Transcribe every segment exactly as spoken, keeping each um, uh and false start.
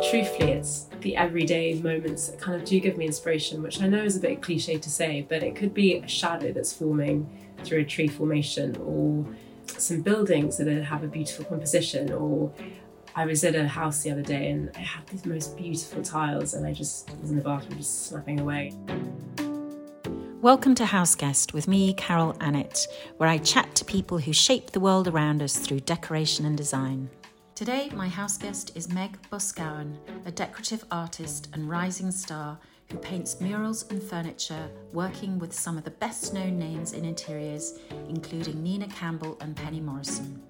truthfully, it's the everyday moments that kind of do give me inspiration, which I know is a bit cliche to say, but it could be a shadow that's forming through a tree formation, or some buildings that have a beautiful composition. Or I was at a house the other day and I had these most beautiful tiles and I just was in the bathroom just snapping away. Welcome to Houseguest with me, Carol Annett, where I chat to people who shape the world around us through decoration and design. Today, my houseguest is Meg Boscawen, a decorative artist and rising star who paints murals and furniture, working with some of the best-known names in interiors, including Nina Campbell and Penny Morrison.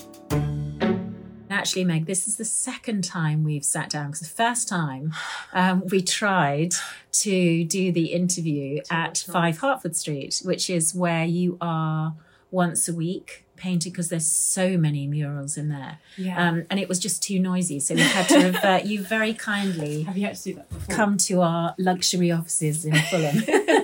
Actually, Meg, this is the second time we've sat down, because the first time um, we tried to do the interview at five Hertford Street, which is where you are once a week painting, because there's so many murals in there. Yeah. Um, and it was just too noisy. So we had to revert. You very kindly Have you had to do that before? Come to our luxury offices in Fulham.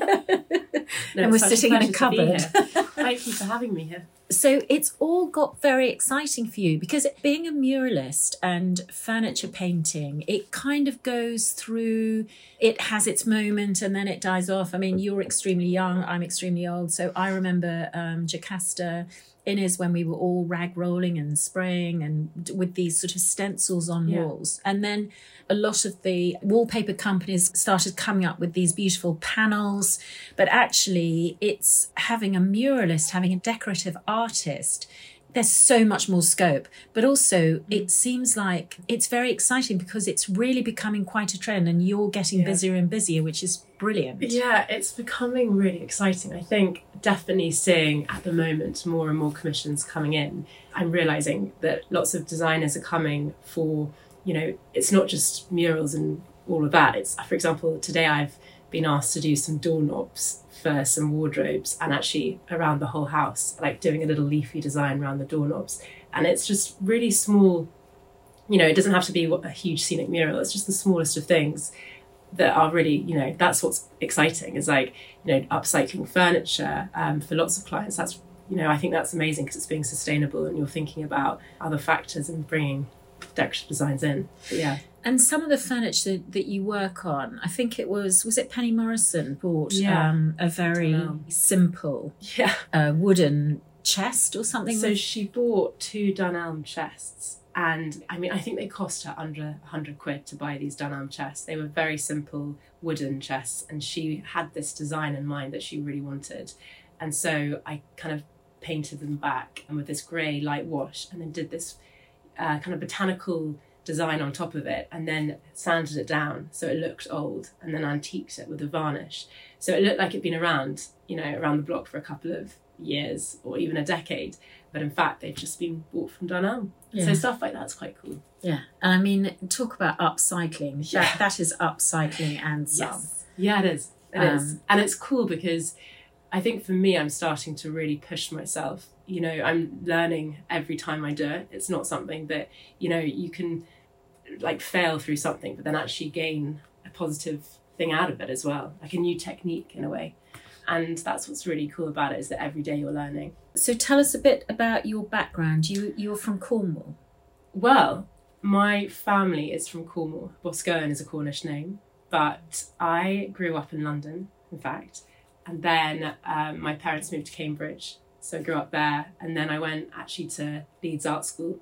No, and we're sitting in a cupboard. Thank you for having me here. So it's all got very exciting for you, because being a muralist and furniture painting, it kind of goes through, it has its moment and then it dies off. I mean, you're extremely young, I'm extremely old. So I remember um, Jocasta Innes when we were all rag rolling and spraying and with these sort of stencils on yeah. walls. And then a lot of the wallpaper companies started coming up with these beautiful panels. But actually, it's having a muralist, having a decorative artist, there's so much more scope. But also, it seems like it's very exciting because it's really becoming quite a trend and you're getting yeah. busier and busier, which is brilliant. Yeah, it's becoming really exciting. I think definitely seeing at the moment more and more commissions coming in. I'm realising that lots of designers are coming for, you know, it's not just murals and all of that. It's, for example, today I've been asked to do some doorknobs for some wardrobes and actually around the whole house, like doing a little leafy design around the doorknobs. And it's just really small, you know, it doesn't have to be a huge scenic mural. It's just the smallest of things that are really, you know, that's what's exciting, is like, you know, upcycling furniture um, for lots of clients. That's, you know, I think that's amazing because it's being sustainable and you're thinking about other factors and bringing decorative designs in. But yeah. And some of the furniture that you work on, I think it was, was it Penny Morrison bought yeah. um, a very simple yeah. uh, wooden chest or something? So with... she bought two Dunelm chests. And I mean, I think they cost her under one hundred quid to buy these Dunelm chests. They were very simple wooden chests. And she had this design in mind that she really wanted. And so I kind of painted them back and with this grey light wash, and then did this uh, kind of botanical design on top of it, and then sanded it down so it looked old, and then antiqued it with a varnish. So it looked like it'd been around, you know, around the block for a couple of years or even a decade. But in fact, they've just been bought from Dunelm. Yeah. So stuff like that's quite cool. Yeah. And I mean, talk about upcycling. Yeah. That, that is upcycling and some. Yes. Yeah, it is. It um, is. And it's cool because I think for me, I'm starting to really push myself. You know, I'm learning every time I do it. It's not something that, you know, you can like fail through something, but then actually gain a positive thing out of it as well, like a new technique in a way. And that's what's really cool about it, is that every day you're learning. So tell us a bit about your background. You, you're from Cornwall. Well, my family is from Cornwall. Boscawen is a Cornish name, but I grew up in London, in fact. And then um, my parents moved to Cambridge, so I grew up there. And then I went actually to Leeds Art School.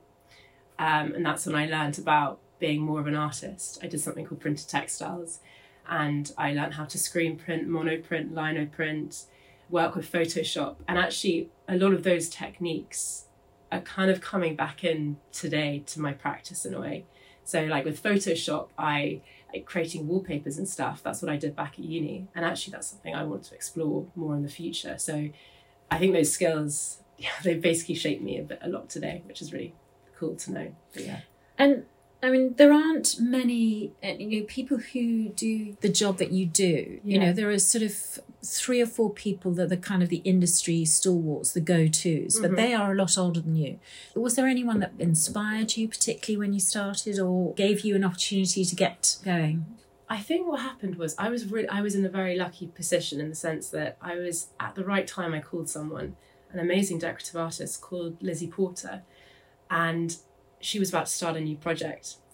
Um, and that's when I learned about being more of an artist. I did something called printed textiles, and I learned how to screen print, monoprint, linoprint, work with Photoshop. And actually a lot of those techniques are kind of coming back in today to my practice in a way. So like with Photoshop, I like creating wallpapers and stuff, that's what I did back at uni. And actually that's something I want to explore more in the future. So I think those skills, yeah, they basically shaped me a bit, a lot today, which is really cool to know. But yeah. And I mean, there aren't many, you know, people who do the job that you do. Yeah. You know, there are sort of three or four people that are the kind of the industry stalwarts, the go-tos, but mm-hmm. they are a lot older than you. Was there anyone that inspired you particularly when you started, or gave you an opportunity to get going? I think what happened was I was really, I was in a very lucky position in the sense that I was at the right time. I called someone, an amazing decorative artist called Lizzie Porter, and she was about to start a new project.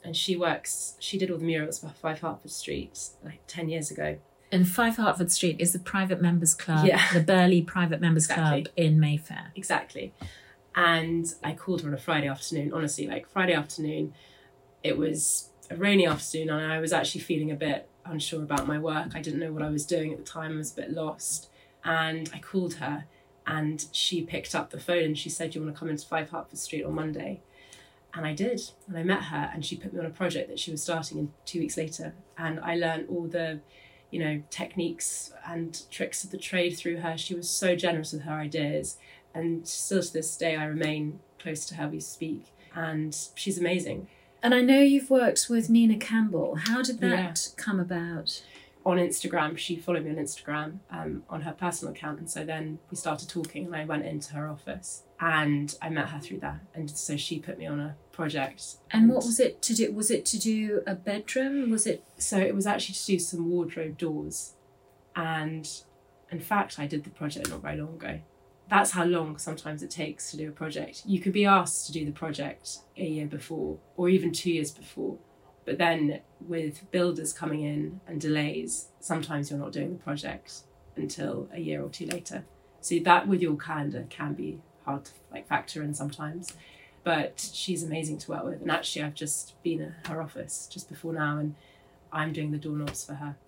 and she works, she did all the murals for Five Hertford Street like ten years ago. And Five Hertford Street is the private members club, Yeah. the Burley private members Exactly. club in Mayfair. Exactly. And I called her on a Friday afternoon, honestly, like Friday afternoon. It was a rainy afternoon and I was actually feeling a bit unsure about my work. I didn't know what I was doing at the time. I was a bit lost. And I called her and she picked up the phone and she said, "Do you want to come into Five Hertford Street on Monday?" And I did. And I met her and she put me on a project that she was starting in two weeks later. And I learned all the, you know, techniques and tricks of the trade through her. She was so generous with her ideas. And still to this day, I remain close to her. We speak. And she's amazing. And I know you've worked with Nina Campbell. How did that Yeah. come about? On Instagram, she followed me on Instagram um, on her personal account. And so then we started talking and I went into her office and I met her through that. And so she put me on a project. And what was it to do? Was it to do a bedroom? Was it? So it was actually to do some wardrobe doors. And in fact, I did the project not very long ago. That's how long sometimes it takes to do a project. You could be asked to do the project a year before or even two years before. But then with builders coming in and delays, sometimes you're not doing the project until a year or two later. So that with your calendar can be hard to like factor in sometimes. But she's amazing to work with. And actually I've just been at her office just before now and I'm doing the doorknobs for her.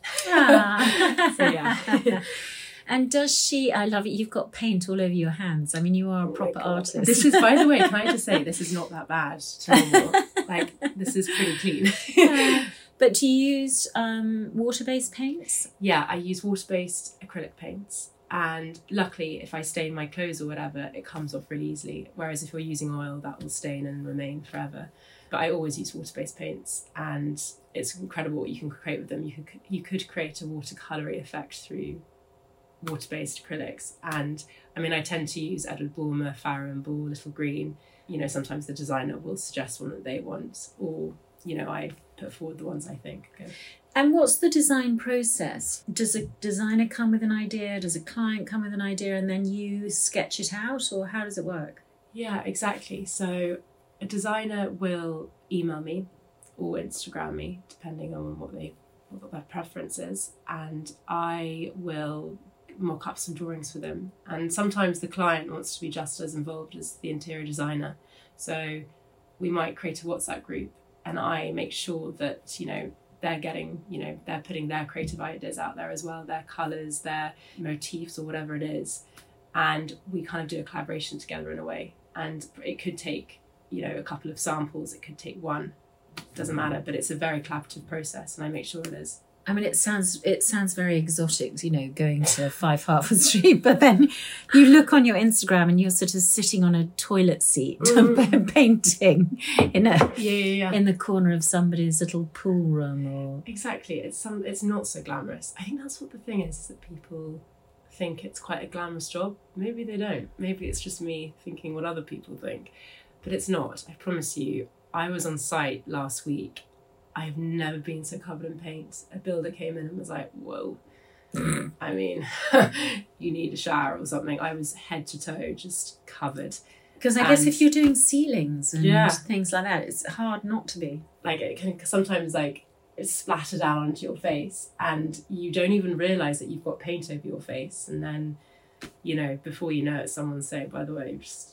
Ah. So yeah. And does she, I love it, you've got paint all over your hands. I mean, you are a Oh proper my God. artist. This is, by the way, can I just say, this is not that bad to normal. Like, this is pretty clean. Uh, but do you use um, water-based paints? Yeah, I use water-based acrylic paints. And luckily, if I stain my clothes or whatever, it comes off really easily. Whereas if you're using oil, that will stain and remain forever. But I always use water-based paints. And it's incredible what you can create with them. You could, you could create a watercolour effect through water-based acrylics. And I mean, I tend to use Edward Bulmer, Farrow and Ball, Little Green. You know, sometimes the designer will suggest one that they want, or, you know, I put forward the ones I think are good. And what's the design process? Does a designer come with an idea? Does a client come with an idea and then you sketch it out, or how does it work? Yeah, exactly. So a designer will email me or Instagram me, depending on what they what their preference is, and I will mock up some drawings for them. And sometimes the client wants to be just as involved as the interior designer. So we might create a WhatsApp group and I make sure that, you know, they're getting, you know, they're putting their creative ideas out there as well, their colours, their motifs or whatever it is. And we kind of do a collaboration together in a way. And it could take, you know, a couple of samples, it could take one, doesn't matter, but it's a very collaborative process and I make sure it is. I mean, it sounds it sounds very exotic, you know, going to Five Hertford Street, but then you look on your Instagram and you're sort of sitting on a toilet seat mm. painting in a yeah, yeah, yeah. in the corner of somebody's little pool room, or exactly. It's some. It's not so glamorous. I think that's what the thing is, is that people think it's quite a glamorous job. Maybe they don't. Maybe it's just me thinking what other people think, but it's not. I promise you. I was on site last week. I've never been so covered in paint. A builder came in and was like, whoa. I mean, you need a shower or something. I was head to toe just covered. Because I and guess if you're doing ceilings and yeah. things like that, it's hard not to be. Like it can sometimes like it splatter down onto your face and you don't even realise that you've got paint over your face. And then, you know, before you know it, someone's saying, by the way, just...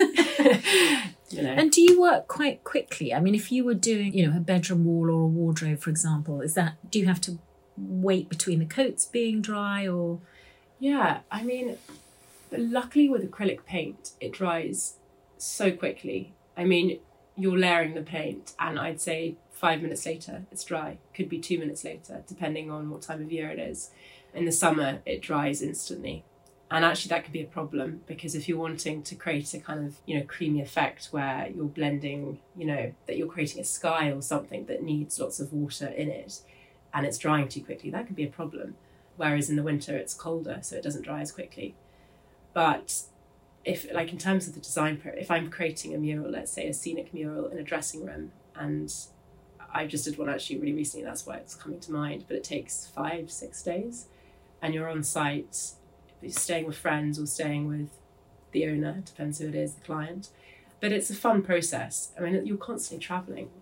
You know. And do you work quite quickly? I mean, if you were doing, you know, a bedroom wall or a wardrobe, for example, is that, do you have to wait between the coats being dry or? Yeah, I mean, luckily with acrylic paint, it dries so quickly. I mean, you're layering the paint and I'd say five minutes later, it's dry. Could be two minutes later, depending on what time of year it is. In the summer, it dries instantly. And actually that could be a problem because if you're wanting to create a kind of, you know, creamy effect where you're blending, you know, that you're creating a sky or something that needs lots of water in it and it's drying too quickly, that could be a problem. Whereas in the winter it's colder, so it doesn't dry as quickly. But if, like in terms of the design, if I'm creating a mural, let's say a scenic mural in a dressing room, and I just did one actually really recently, that's why it's coming to mind, but it takes five, six days and you're on site, staying with friends or staying with the owner, depends who it is, the client. But it's a fun process. I mean, you're constantly travelling with it.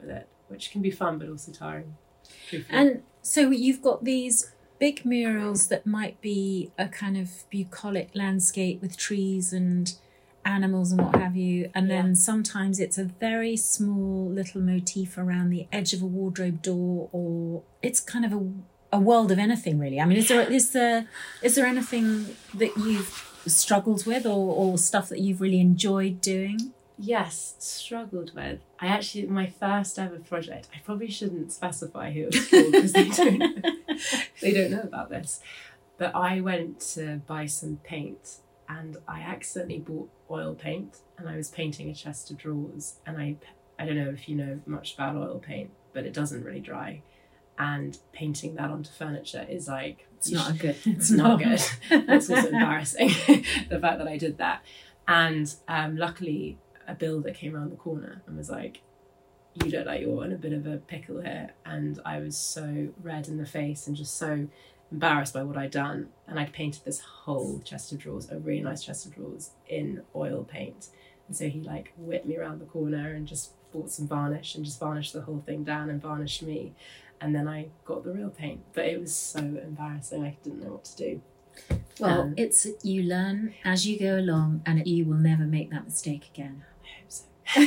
which can be fun but also tiring. Truthfully. And so you've got these big murals that might be a kind of bucolic landscape with trees and animals and what have you, and then yeah. sometimes it's a very small little motif around the edge of a wardrobe door, or it's kind of a, a world of anything really. I mean, is there is there is there anything that you've struggled with, or, or stuff that you've really enjoyed doing? Yes, struggled with. I actually, my first ever project, I probably shouldn't specify who it was for because they don't they don't know about this, but I went to buy some paint and I accidentally bought oil paint, and I was painting a chest of drawers, and I I don't know if you know much about oil paint, but it doesn't really dry, and painting that onto furniture is like it's not should, good it's not good. It's also embarrassing the fact that I did that. And um luckily a builder came around the corner and was like, you look like you're in a bit of a pickle here. And I was so red in the face and just so embarrassed by what I'd done, and I'd painted this whole chest of drawers, a really nice chest of drawers, in oil paint. And so he like whipped me around the corner and just bought some varnish and just varnished the whole thing down and varnished me, and then I got the real paint. But it was so embarrassing, I didn't know what to do. Well, um, it's you learn as you go along, and you will never make that mistake again. I hope so.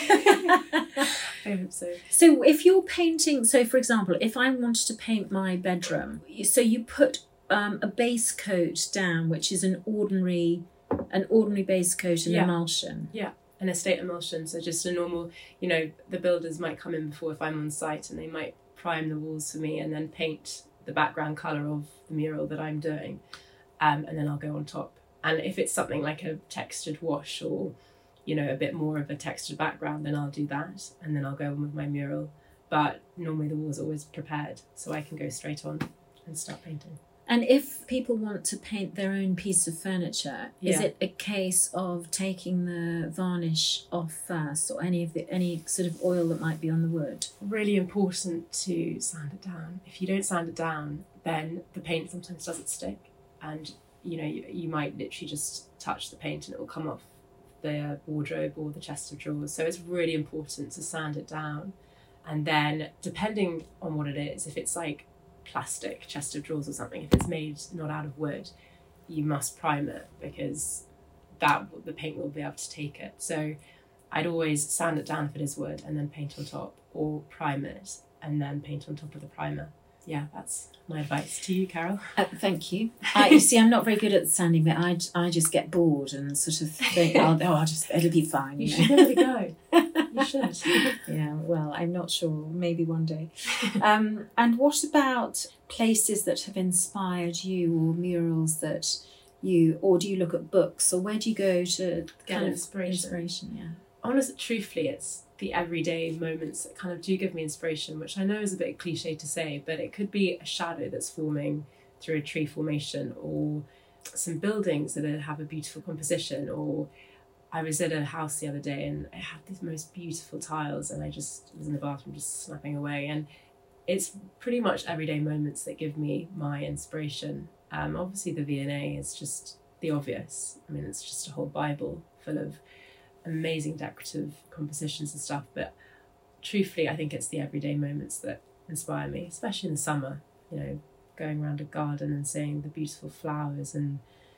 I hope so. So if you're painting, so for example, if I wanted to paint my bedroom, so you put um, a base coat down, which is an ordinary, an ordinary base coat and yeah. emulsion. Yeah, an estate emulsion. So just a normal, you know, the builders might come in before if I'm on site, and they might prime the walls for me and then paint the background colour of the mural that I'm doing, um, and then I'll go on top. And if it's something like a textured wash or, you know, a bit more of a textured background, then I'll do that, and then I'll go on with my mural. But normally the wall's always prepared, so I can go straight on and start painting. And if people want to paint their own piece of furniture, yeah. is it a case of taking the varnish off first, or any of the any sort of oil that might be on the wood? Really important to sand it down. If you don't sand it down, then the paint sometimes doesn't stick, and you know you, you might literally just touch the paint and it will come off the wardrobe or the chest of drawers. So it's really important to sand it down. And then depending on what it is, if it's like plastic chest of drawers or something, if it's made not out of wood, you must prime it, because that the paint will be able to take it. So I'd always sand it down if it is wood, and then paint on top, or prime it and then paint on top of the primer. Yeah, that's my advice to you, Carol. Uh, thank you. I, you see, I'm not very good at sanding, but I, I just get bored and sort of think, oh, oh I'll just, it'll be fine. You, You, should know? give it a go. You should. Yeah, well, I'm not sure. Maybe one day. Um, and what about places that have inspired you, or murals that you, or do you look at books, or where do you go to Get kind inspiration. of inspiration? Yeah. Honestly, truthfully, it's the everyday moments that kind of do give me inspiration, which I know is a bit cliche to say, but it could be a shadow that's forming through a tree formation, or some buildings that have a beautiful composition. Or I was at a house the other day and it had these most beautiful tiles, and I just was in the bathroom just snapping away. And it's pretty much everyday moments that give me my inspiration. Um, obviously the V and A is just the obvious. I mean, it's just a whole Bible full of amazing decorative compositions and stuff, but truthfully I think it's the everyday moments that inspire me, especially in the summer, you know, going around a garden and seeing the beautiful flowers and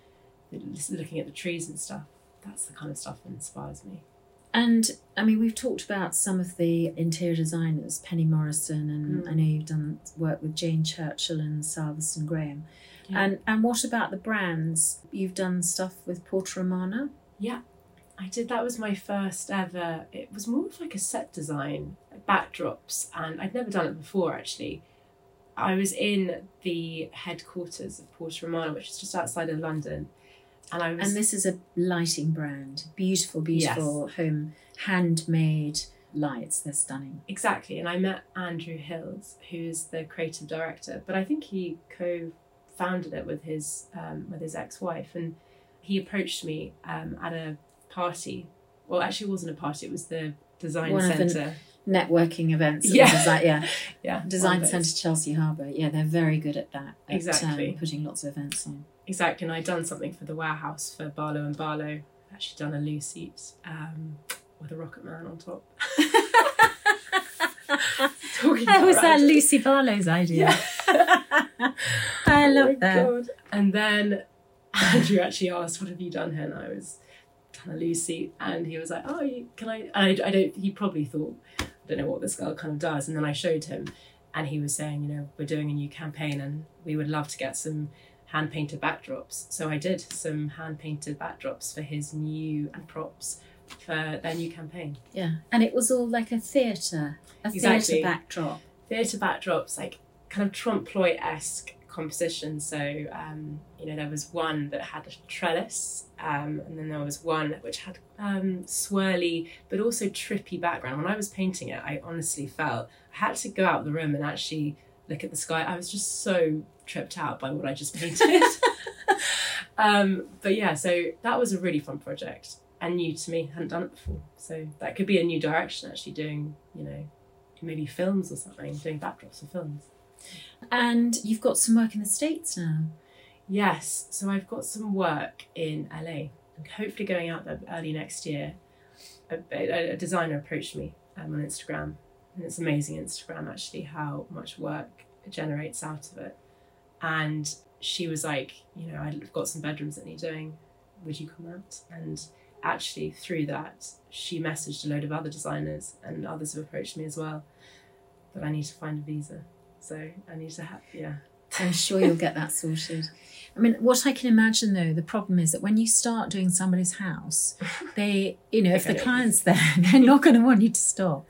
looking at the trees and stuff. That's the kind of stuff that inspires me. And I mean, we've talked about some of the interior designers, Penny Morrison, and mm. I know you've done work with Jane Churchill and Salvesen Graham. Yeah. And and what about the brands? You've done stuff with Porta Romana? Yeah, I did. That was my first ever. It was more of like a set design, backdrops, and I'd never done it before actually. I was in the headquarters of Porta Romana, which is just outside of London. And I was, and this is a lighting brand. Beautiful, beautiful yes. home, handmade lights. They're stunning. Exactly. And I met Andrew Hills, who's the creative director, but I think he co-founded it with his um, with his ex-wife. And he approached me um, at a party. Well, actually, it wasn't a party. It was the design One centre. Of the networking events. Yeah. Design, yeah. yeah. Design Centre Chelsea Harbour. Yeah, they're very good at that. At, exactly. Um, putting lots of events on. Exactly, and I'd done something for the warehouse for Barlow and Barlow. I've actually done a loo seat um, with a rocket man on top. Talking That about was that randomly. Lucy Barlow's idea. Yeah. I love Oh my that. God. And then Andrew actually asked, "What have you done here?" And I was kind of Lucy, and he was like, "Oh, you, can I?" And I, I don't. He probably thought, "I don't know what this girl kind of does." And then I showed him, and he was saying, "You know, we're doing a new campaign, and we would love to get some hand painted backdrops." So I did some hand painted backdrops for his new and props for their new campaign. Yeah, and it was all like a theatre, a Exactly. theatre backdrop. Theatre backdrops, like kind of trompe-l'oeil-esque composition. So, um, you know, there was one that had a trellis, um, and then there was one which had um, swirly but also trippy background. When I was painting it, I honestly felt I had to go out of the room and actually look at the sky. I was just so tripped out by what I just painted. um, but yeah, so that was a really fun project and new to me. Hadn't done it before. So that could be a new direction, actually, doing, you know, maybe films or something, doing backdrops for films. And you've got some work in the States now. Yes, so I've got some work in L A. I'm hopefully going out there early next year. A, a, a designer approached me um, on Instagram, and it's amazing Instagram actually how much work it generates out of it. And she was like, you know, I've got some bedrooms that need doing. Would you come out? And actually through that, she messaged a load of other designers, and others have approached me as well. But I need to find a visa, so I need to have yeah. I'm sure you'll get that sorted. I mean, what I can imagine though, the problem is that when you start doing somebody's house, they, you know, if the client's there, they're not going to want you to stop.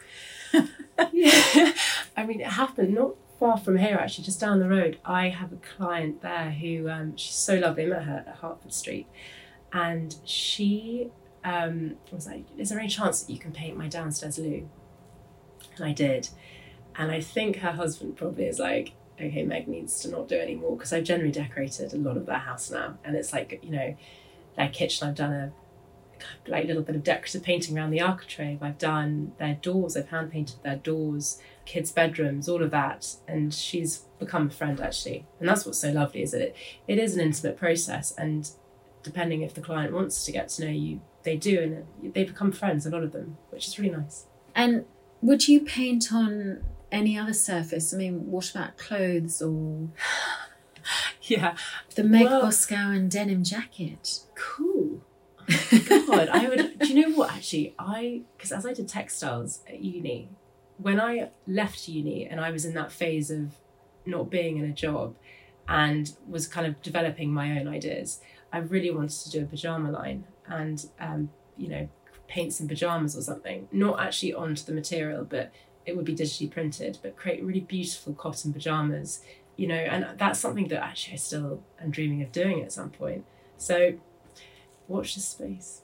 Yeah, I mean, it happened not far from here, actually, just down the road. I have a client there who, um, she's so lovely. I met her at Hertford Street, and she um, was like, "Is there any chance that you can paint my downstairs loo?" And I did. And I think her husband probably is like, "Okay, Meg needs to not do any more," because I've generally decorated a lot of their house now. And it's like, you know, their kitchen, I've done a like little bit of decorative painting around the architrave. I've done their doors, I've hand painted their doors, kids' bedrooms, all of that. And she's become a friend, actually. And that's what's so lovely, is that it, it is an intimate process. And depending if the client wants to get to know you, they do. And they become friends, a lot of them, which is really nice. And would you paint on any other surface? I mean, what about clothes or Yeah. the Meg Well- Boscawen denim jacket? Cool. Oh my God, I would. Do you know what? Actually, I because as I did textiles at uni, when I left uni and I was in that phase of not being in a job and was kind of developing my own ideas, I really wanted to do a pajama line and um, you know, paint some pajamas or something. Not actually onto the material, but it would be digitally printed, but create really beautiful cotton pajamas. You know, and that's something that actually I still am dreaming of doing at some point. So. Watch this space.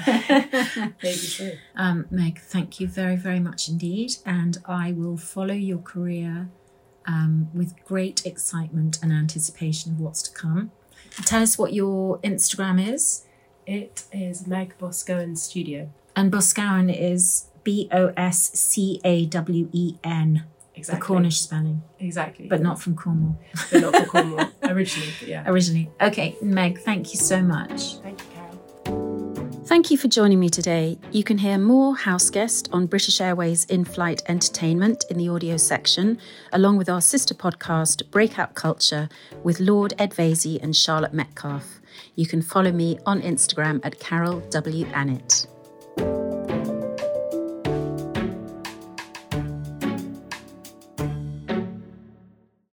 Yeah, maybe so. Um, Meg, thank you very, very much indeed. And I will follow your career um, with great excitement and anticipation of what's to come. Tell us what your Instagram is. It is Meg Boscawen Studio. And Boscawen is B O S C A W E N. Exactly. The Cornish spelling. Exactly. But not from Cornwall. But not from Cornwall. Originally, but yeah. Originally. Okay, Meg, thank you so much. Thank you, Carol. Thank you for joining me today. You can hear more Houseguest on British Airways in-flight entertainment in the audio section, along with our sister podcast, Breakout Culture, with Lord Ed Vaizey and Charlotte Metcalfe. You can follow me on Instagram at Carol W. Annett.